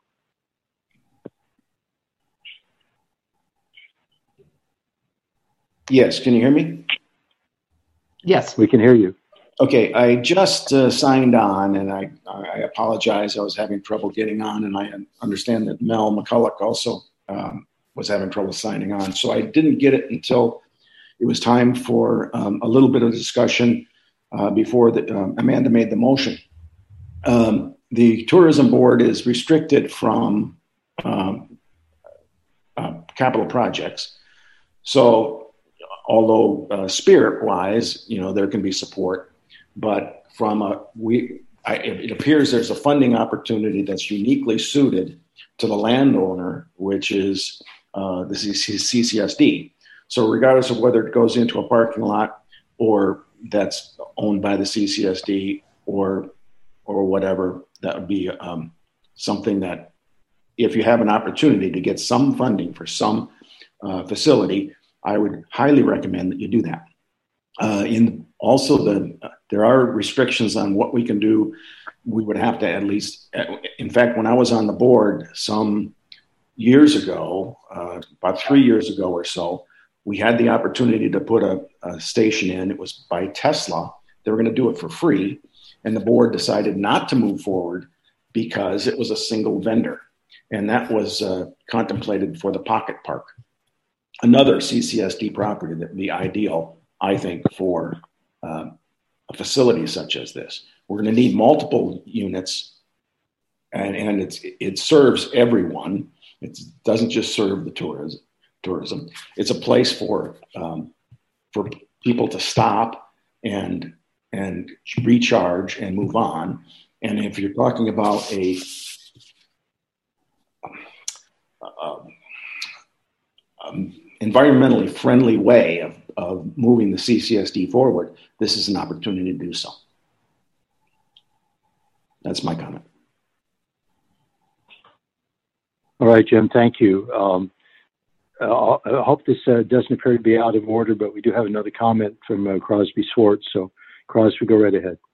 Yes, can you hear me? Yes. We can hear you. Okay, I just uh, signed on, and I, I apologize. I was having trouble getting on, and I understand that Mel McCulloch also um, was having trouble signing on. So I didn't get it until it was time for um, a little bit of discussion uh, before the, um, Amanda made the motion. Um, the tourism board is restricted from um, uh, capital projects. So although uh, spirit-wise, you know, there can be support, but from a, we, I, it appears there's a funding opportunity that's uniquely suited to the landowner, which is uh, the C C S D. So regardless of whether it goes into a parking lot or that's owned by the C C S D or or whatever, that would be um, something that if you have an opportunity to get some funding for some uh, facility, I would highly recommend that you do that. Uh, in also the uh, there are restrictions on what we can do. We would have to at least, in fact, when I was on the board some years ago, uh, about three years ago or so, we had the opportunity to put a, a station in. It was by Tesla. They were going to do it for free. And the board decided not to move forward because it was a single vendor. And that was uh, contemplated for the Pocket Park, another C C S D property that would be ideal, I think, for uh, a facility such as this. We're going to need multiple units, and, and it's, it serves everyone. It doesn't just serve the tourism. tourism. It's a place for um, for people to stop and and recharge and move on. And if you're talking about a um, um, environmentally friendly way of, of moving the C C S D forward, this is an opportunity to do so. That's my comment. All right, Jim, thank you. Um, Uh, I hope this uh, doesn't appear to be out of order, but we do have another comment from uh, Crosby Swartz. So, Crosby, go right ahead.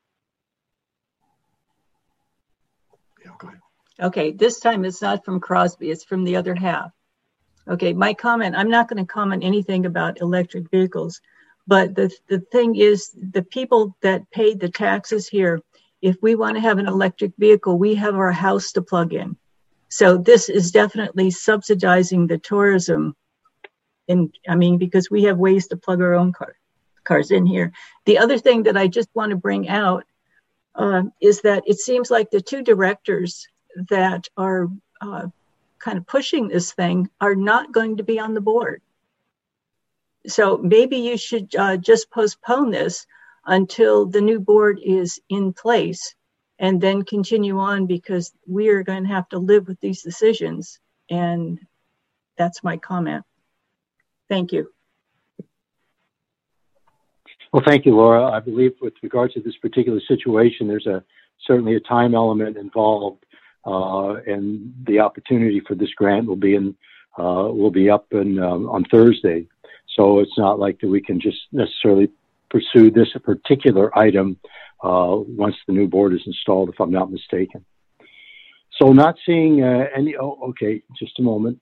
Yeah, go ahead. Okay, this time it's not from Crosby, it's from the other half. Okay, my comment, I'm not going to comment anything about electric vehicles, but the, the thing is, the people that paid the taxes here, if we want to have an electric vehicle, we have our house to plug in. So this is definitely subsidizing the tourism. And I mean, because we have ways to plug our own car, cars in here. The other thing that I just want to bring out uh, is that it seems like the two directors that are uh, kind of pushing this thing are not going to be on the board. So maybe you should uh, just postpone this until the new board is in place, and then continue on, because we are going to have to live with these decisions. And that's my comment. Thank you. Well, thank you, Laura. I believe with regard to this particular situation, there's a certainly a time element involved, uh, and the opportunity for this grant will be in uh, will be up in, um, on Thursday. So it's not like that we can just necessarily pursue this particular item Uh, once the new board is installed, if I'm not mistaken. So not seeing uh, any, oh, okay, just a moment.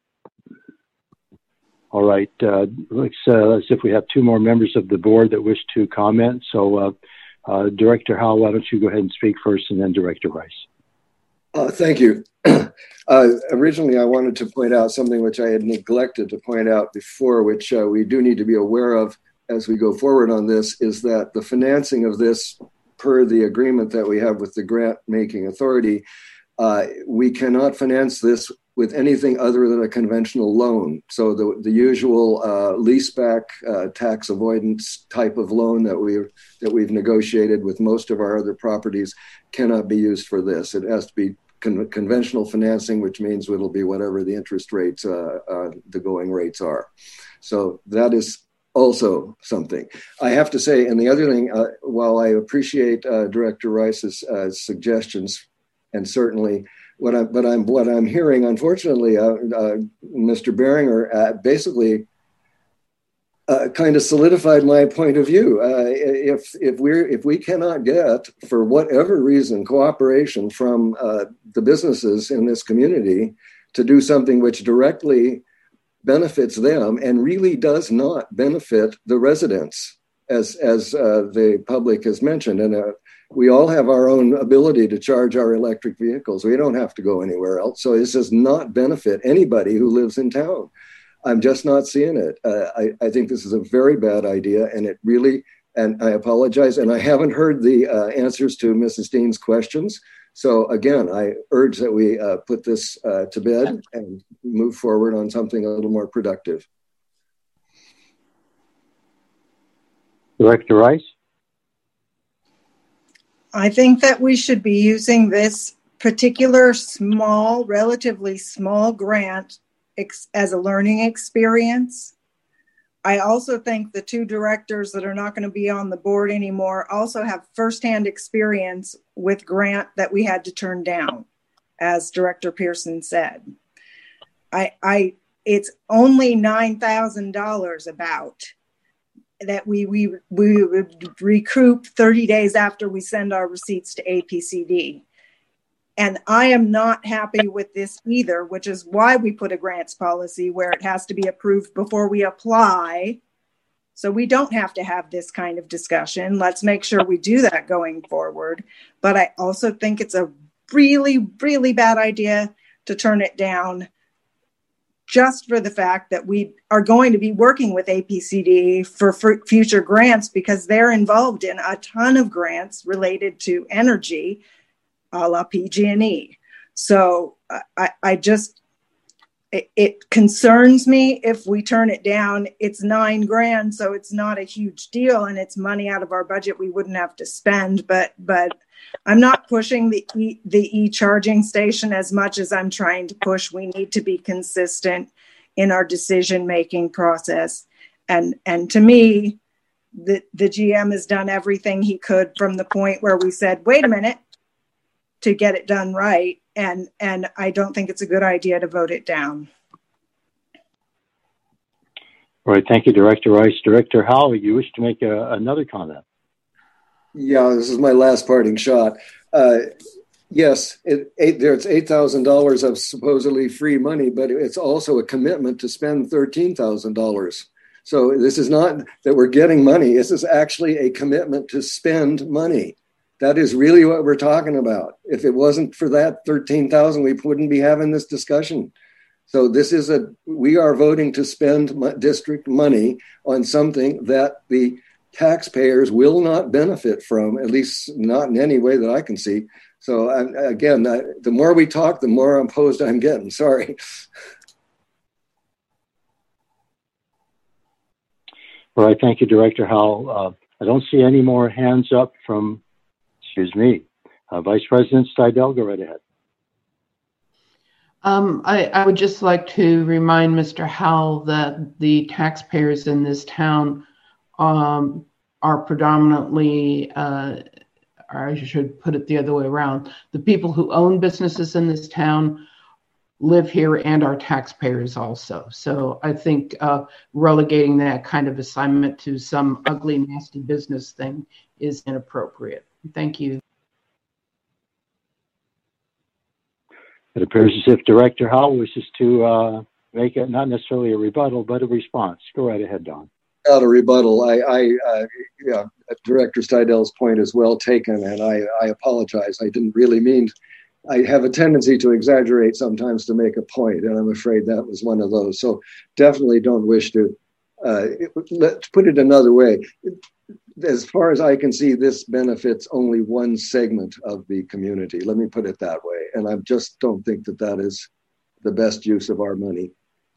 All right, uh, looks uh, as if we have two more members of the board that wish to comment. So uh, uh, Director Howell, why don't you go ahead and speak first, and then Director Rice. Uh, thank you. Uh, originally, I wanted to point out something which I had neglected to point out before, which uh, we do need to be aware of as we go forward on this, is that the financing of this, per the agreement that we have with the grant making authority, uh, we cannot finance this with anything other than a conventional loan. So the, the usual uh, leaseback uh, tax avoidance type of loan that we've, that we've negotiated with most of our other properties cannot be used for this. It has to be con- conventional financing, which means it'll be whatever the interest rates, uh, uh, the going rates are. So that is also something. I have to say, and the other thing, uh, while I appreciate uh, Director Rice's uh, suggestions, and certainly what I'm, but I'm what I'm hearing, unfortunately, uh, uh, Mister Beringer uh, basically uh, kind of solidified my point of view. Uh, if if we're if we cannot get, for whatever reason, cooperation from uh, the businesses in this community to do something which directly benefits them and really does not benefit the residents, as as uh, the public has mentioned. And uh, we all have our own ability to charge our electric vehicles. We don't have to go anywhere else. So this does not benefit anybody who lives in town. I'm just not seeing it. Uh, I, I think this is a very bad idea, and it really, and I apologize, and I haven't heard the uh, answers to Missus Dean's questions. So again, I urge that we uh, put this uh, to bed and move forward on something a little more productive. Director Rice? I think that we should be using this particular small, relatively small grant ex- as a learning experience. I also think the two directors that are not going to be on the board anymore also have firsthand experience with grant that we had to turn down, as Director Pearson said. I, I it's only nine thousand dollars about that we, we, we would recoup thirty days after we send our receipts to A P C D. And I am not happy with this either, which is why we put a grants policy where it has to be approved before we apply. So we don't have to have this kind of discussion. Let's make sure we do that going forward. But I also think it's a really, really bad idea to turn it down just for the fact that we are going to be working with A P C D for, for future grants, because they're involved in a ton of grants related to energy, a la P G and E. So I, I just, it, it concerns me if we turn it down. It's nine grand, so it's not a huge deal, and it's money out of our budget we wouldn't have to spend. But but I'm not pushing the e, the e-charging station as much as I'm trying to push. We need to be consistent in our decision-making process. And and to me, the, the G M has done everything he could from the point where we said, wait a minute, to get it done right. And, and I don't think it's a good idea to vote it down. All right. Thank you, Director Rice. Director Howell, you wish to make a, another comment? Yeah, this is my last parting shot. Uh, yes, it, eight, there's eight thousand dollars of supposedly free money, but it's also a commitment to spend thirteen thousand dollars. So this is not that we're getting money. This is actually a commitment to spend money. That is really what we're talking about. If it wasn't for that thirteen thousand, we wouldn't be having this discussion. So this is a, we are voting to spend district money on something that the taxpayers will not benefit from, at least not in any way that I can see. So I, again, I, the more we talk, the more opposed I'm getting. Sorry. All right. Thank you, Director Howell. Uh, I don't see any more hands up from, excuse me, uh, Vice President Steidel, go right ahead. Um, I, I would just like to remind Mister Howell that the taxpayers in this town um, are predominantly, uh, or I should put it the other way around, the people who own businesses in this town live here and are taxpayers also. So I think uh, relegating that kind of assignment to some ugly, nasty business thing is inappropriate. Thank you. It appears as if Director Howell wishes to uh, make it not necessarily a rebuttal, but a response. Go right ahead, Don. Not a rebuttal. I, I uh, yeah, Director Steidel's point is well taken, and I, I apologize. I didn't really mean. I have a tendency to exaggerate sometimes to make a point, and I'm afraid that was one of those. So definitely don't wish to. Uh, let's put it another way. As far as I can see, this benefits only one segment of the community. Let me put it that way. And I just don't think that that is the best use of our money.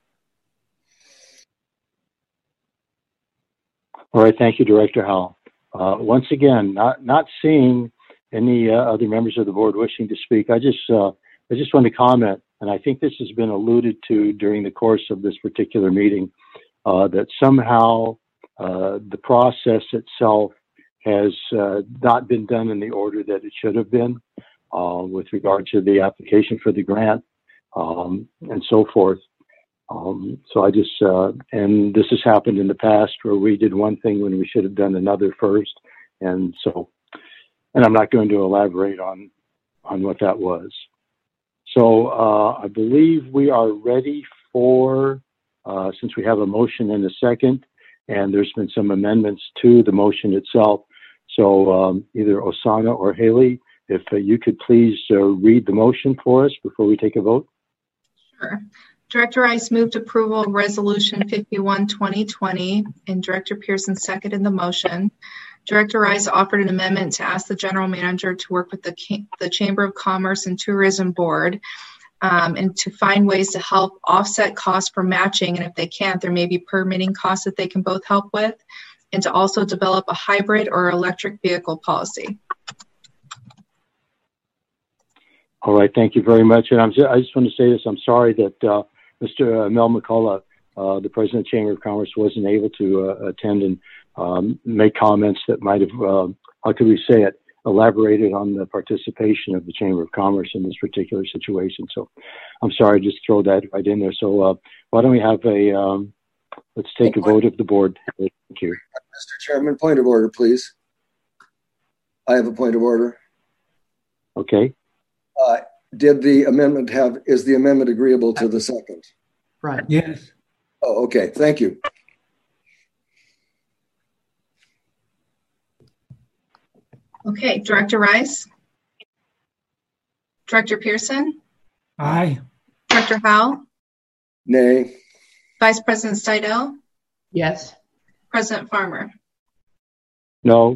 All right. Thank you, Director Howell. Uh, once again, not, not seeing any uh, other members of the board wishing to speak. I just, uh, I just want to comment, and I think this has been alluded to during the course of this particular meeting, uh, that somehow Uh, the process itself has uh, not been done in the order that it should have been uh, with regard to the application for the grant um, and so forth. Um, so I just, uh, and this has happened in the past where we did one thing when we should have done another first. And so, and I'm not going to elaborate on, on what that was. So uh, I believe we are ready for uh, since we have a motion and a second, and there's been some amendments to the motion itself. So um, either Osana or Haley, if uh, you could please uh, read the motion for us before we take a vote. Sure. Director Rice moved approval of Resolution fifty-one twenty twenty, and Director Pearson seconded the motion. Director Rice offered an amendment to ask the General Manager to work with the, the Chamber of Commerce and Tourism Board um, and to find ways to help offset costs for matching, and if they can't, there may be permitting costs that they can both help with, and to also develop a hybrid or electric vehicle policy. All right, thank you very much. And I'm just, I just want to say this, I'm sorry that uh, Mister Mel McCullough, uh, the President of the Chamber of Commerce, wasn't able to uh, attend and um, make comments that might have, uh, how could we say it, elaborated on the participation of the Chamber of Commerce in this particular situation. So I'm sorry, just throw that right in there. So uh, why don't we have a, um, let's take a vote of the board. Thank you. Mister Chairman, point of order, please. I have a point of order. Okay. Uh, did the amendment have, is the amendment agreeable to the second? Right. Yes. Oh, okay. Thank you. Okay, Director Rice? Director Pearson? Aye. Director Howell? Nay. Vice President Steidel? Yes. President Farmer? No.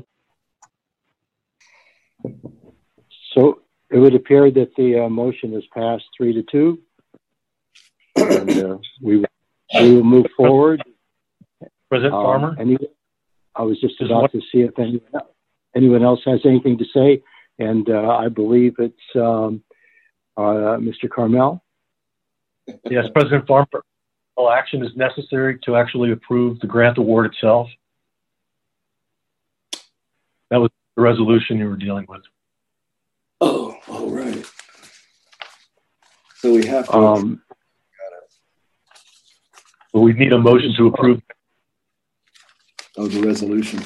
So it would appear that the uh, motion is passed three to two. And uh, we, we will move forward. President um, Farmer? Any, I was just about to see if anyone, anyone else has anything to say. And uh, I believe it's um, uh, Mister Carmel. Yes, President Farmer. All action is necessary to actually approve the grant award itself. That was the resolution you were dealing with. Oh, all right. So we have to. Um, but we need a motion to approve. Oh, the resolution.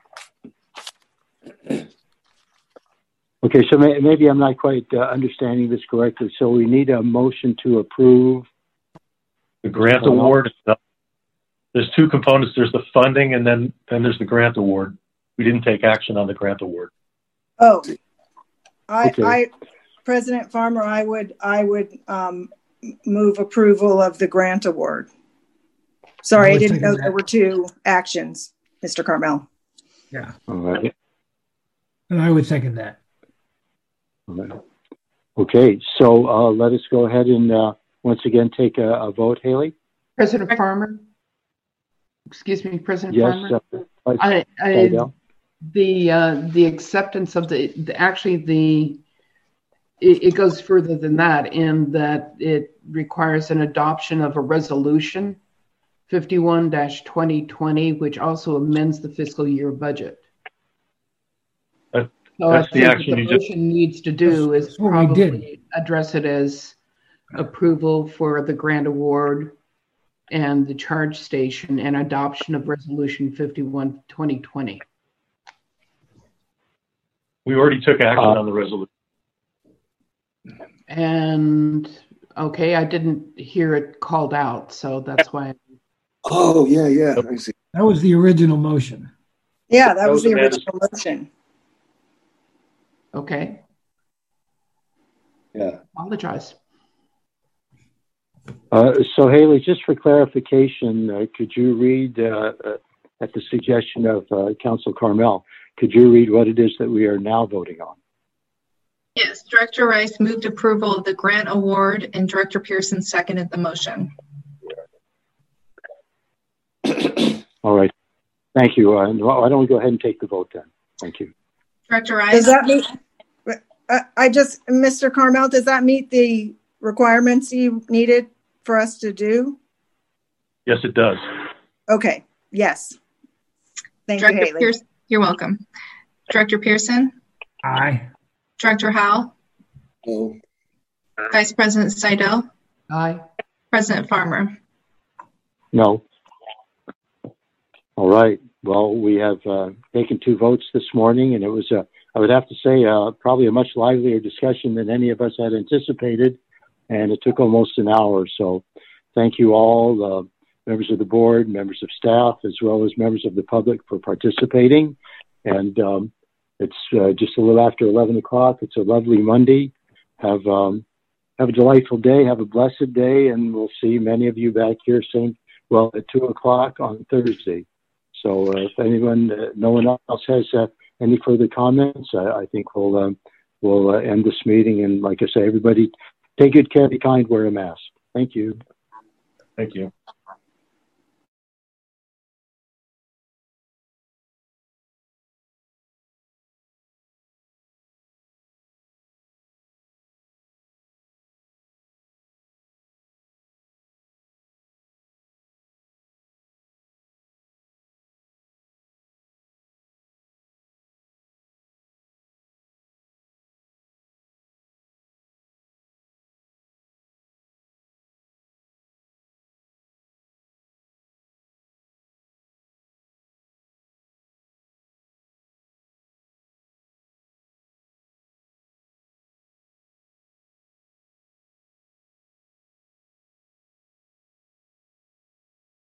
Okay, so may, maybe I'm not quite uh, understanding this correctly. So we need a motion to approve The grant award. There's two components. There's the funding, and then then there's the grant award. We didn't take action on the grant award. Oh, I, Okay. I, President Farmer, I would, I would um, move approval of the grant award. Sorry, I I would didn't second know that. there were two actions, Mister Carmel. Yeah. All right. And I would second that. All right. Okay, so uh, let us go ahead and uh, once again take a, a vote, Haley. President Farmer? Excuse me, President Yes. Farmer? Uh, I, I, Seidel? the uh, the acceptance of the, the actually the it, it goes further than that in that it requires an adoption of a resolution fifty-one twenty twenty, which also amends the fiscal year budget. That, So that's I the think action what the you just. motion needs to do That's- is that's what we did. probably address it as approval for the grant award and the charge station and adoption of resolution fifty-one twenty twenty. We already took action Uh, on the resolution. And okay, I didn't hear it called out, so that's why. Oh, yeah, yeah. I see. That was the original motion. Yeah, that, That was was the Amanda's- original motion. Okay, Yeah. apologize. Uh, so Haley, just for clarification, uh, could you read, uh, uh, at the suggestion of uh, Council Carmel, could you read what it is that we are now voting on? Yes, Director Rice moved approval of the grant award, and Director Pearson seconded the motion. All right. Thank you. Uh, why don't we go ahead and take the vote then? Thank you. Director Does Rice? that meet, uh, I just, Mister Carmel, does that meet the requirements you needed for us to do? Yes, it does. Okay, yes. Thank you, Director Haley. Pearson, you're welcome. Director Pearson? Aye. Director Howell? No. Vice President Seidel? Aye. President Farmer? No. All right. Well, we have uh, taken two votes this morning, and it was, a, I would have to say, uh, probably a much livelier discussion than any of us had anticipated, and it took almost an hour. So thank you all. Uh, members of the board, members of staff, as well as members of the public for participating. And um, it's uh, just a little after eleven o'clock. It's a lovely Monday. Have um, have a delightful day. Have a blessed day. And we'll see many of you back here same, well, at two o'clock on Thursday. So uh, if anyone, uh, no one else has uh, any further comments, I, I think we'll, um, we'll uh, end this meeting. And like I say, everybody take good care, be kind, wear a mask. Thank you. Thank you.